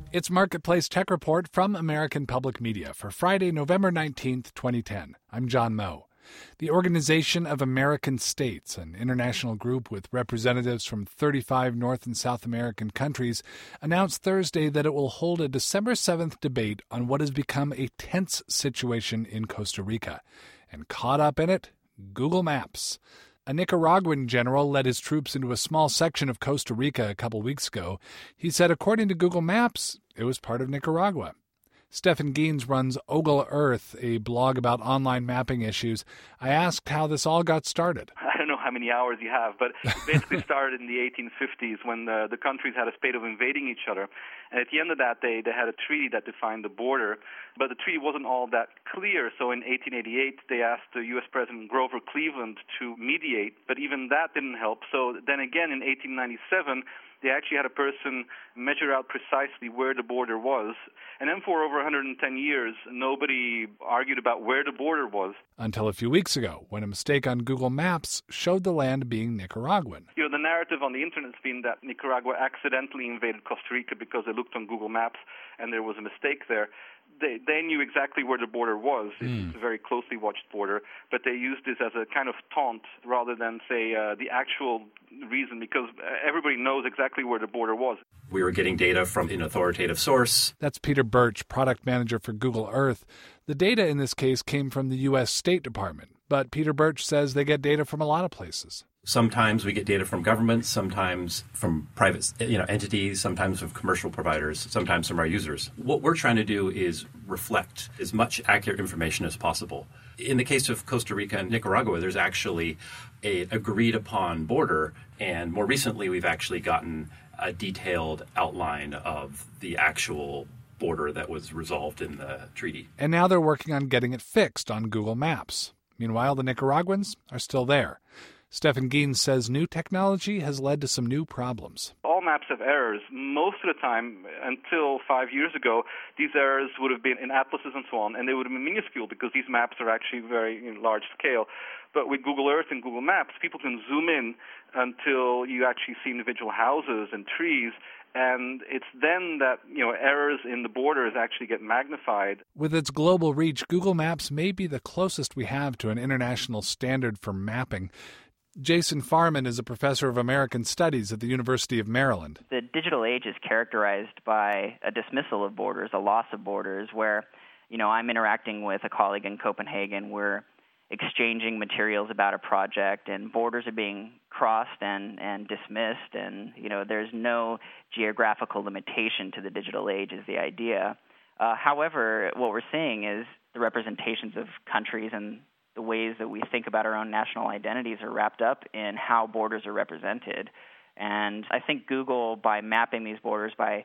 It's Marketplace Tech Report from American Public Media for Friday, November 19th, 2010. I'm John Moe. The Organization of American States, an international group with representatives from 35 North and South American countries, announced Thursday that it will hold a December 7th debate on what has become a tense situation in Costa Rica. And caught up in it, Google Maps. A Nicaraguan general led his troops into a small section of Costa Rica a couple weeks ago. He said, according to Google Maps, it was part of Nicaragua. Stefan Geens runs Ogle Earth, a blog about online mapping issues. I asked how this all got started. I don't know how many hours you have, but it basically started in the 1850s when the countries had a spate of invading each other. And at the end of that, they had a treaty that defined the border, but the treaty wasn't all that clear. So in 1888, they asked the U.S. President Grover Cleveland to mediate, but even that didn't help. So then again, in 1897, they actually had a person measure out precisely where the border was. And then for over 110 years, nobody argued about where the border was. Until a few weeks ago, when a mistake on Google Maps showed the land being Nicaraguan. The narrative on the internet has been that Nicaragua accidentally invaded Costa Rica because they looked on Google Maps and there was a mistake there. They knew exactly where the border was. It's a very closely watched border, but they used this as a kind of taunt rather than, say, the actual reason, because everybody knows exactly where the border was. We were getting data from an authoritative source. That's Peter Birch, product manager for Google Earth. The data in this case came from the U.S. State Department, but Peter Birch says they get data from a lot of places. Sometimes we get data from governments, sometimes from private entities, sometimes from commercial providers, sometimes from our users. What we're trying to do is reflect as much accurate information as possible. In the case of Costa Rica and Nicaragua, there's actually an agreed-upon border, and more recently we've actually gotten a detailed outline of the actual border that was resolved in the treaty. And now they're working on getting it fixed on Google Maps. Meanwhile, the Nicaraguans are still there. Stefan Geens says new technology has led to some new problems. All maps have errors. Most of the time, until 5 years ago, these errors would have been in atlases and so on, and they would have been minuscule because these maps are actually very large scale. But with Google Earth and Google Maps, people can zoom in until you actually see individual houses and trees, and it's then that errors in the borders actually get magnified. With its global reach, Google Maps may be the closest we have to an international standard for mapping. Jason Farman is a professor of American Studies at the University of Maryland. The digital age is characterized by a dismissal of borders, a loss of borders, where, I'm interacting with a colleague in Copenhagen. We're exchanging materials about a project, and borders are being crossed and dismissed, and, there's no geographical limitation to the digital age is the idea. However, what we're seeing is the representations of countries and the ways that we think about our own national identities are wrapped up in how borders are represented. And I think Google, by mapping these borders, by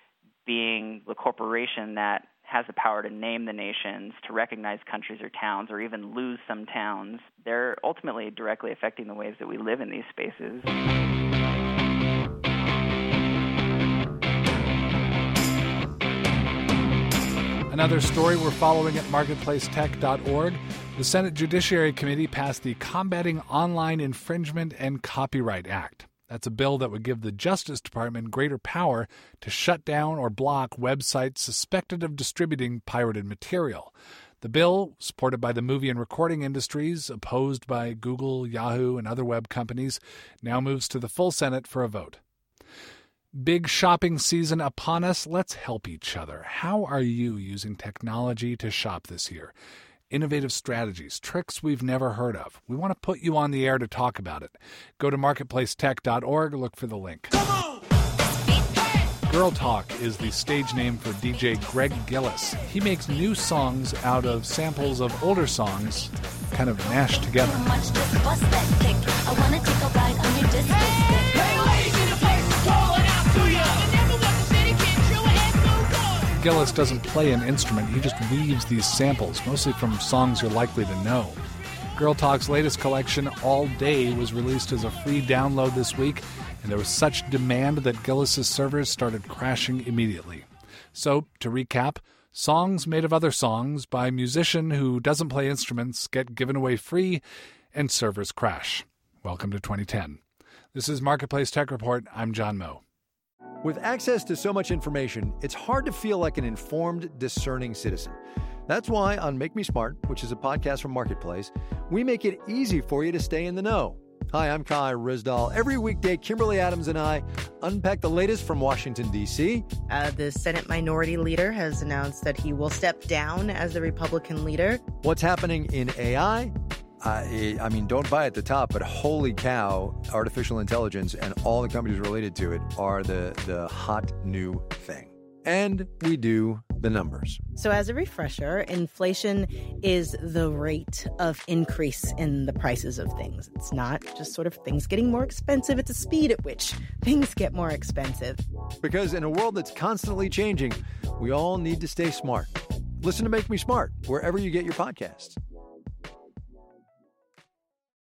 being the corporation that has the power to name the nations, to recognize countries or towns, or even lose some towns, they're ultimately directly affecting the ways that we live in these spaces. Another story we're following at marketplacetech.org. The Senate Judiciary Committee passed the Combating Online Infringement and Copyright Act. That's a bill that would give the Justice Department greater power to shut down or block websites suspected of distributing pirated material. The bill, supported by the movie and recording industries, opposed by Google, Yahoo, and other web companies, now moves to the full Senate for a vote. Big shopping season upon us. Let's help each other. How are you using technology to shop this year? Innovative strategies, tricks we've never heard of. We want to put you on the air to talk about it. Go to marketplacetech.org, look for the link. Girl Talk is the stage name for DJ Greg Gillis. He makes new songs out of samples of older songs, kind of mashed together. Gillis doesn't play an instrument, he just weaves these samples, mostly from songs you're likely to know. Girl Talk's latest collection, All Day, was released as a free download this week, and there was such demand that Gillis's servers started crashing immediately. So, to recap, songs made of other songs by a musician who doesn't play instruments get given away free, and servers crash. Welcome to 2010. This is Marketplace Tech Report. I'm John Moe. With access to so much information, it's hard to feel like an informed, discerning citizen. That's why on Make Me Smart, which is a podcast from Marketplace, we make it easy for you to stay in the know. Hi, I'm Kai Ryssdal. Every weekday, Kimberly Adams and I unpack the latest from Washington, D.C. The Senate Minority Leader has announced that he will step down as the Republican leader. What's happening in AI? I mean, don't buy at the top, but holy cow, artificial intelligence and all the companies related to it are the hot new thing. And we do the numbers. So as a refresher, inflation is the rate of increase in the prices of things. It's not just sort of things getting more expensive. It's the speed at which things get more expensive. Because in a world that's constantly changing, we all need to stay smart. Listen to Make Me Smart wherever you get your podcasts.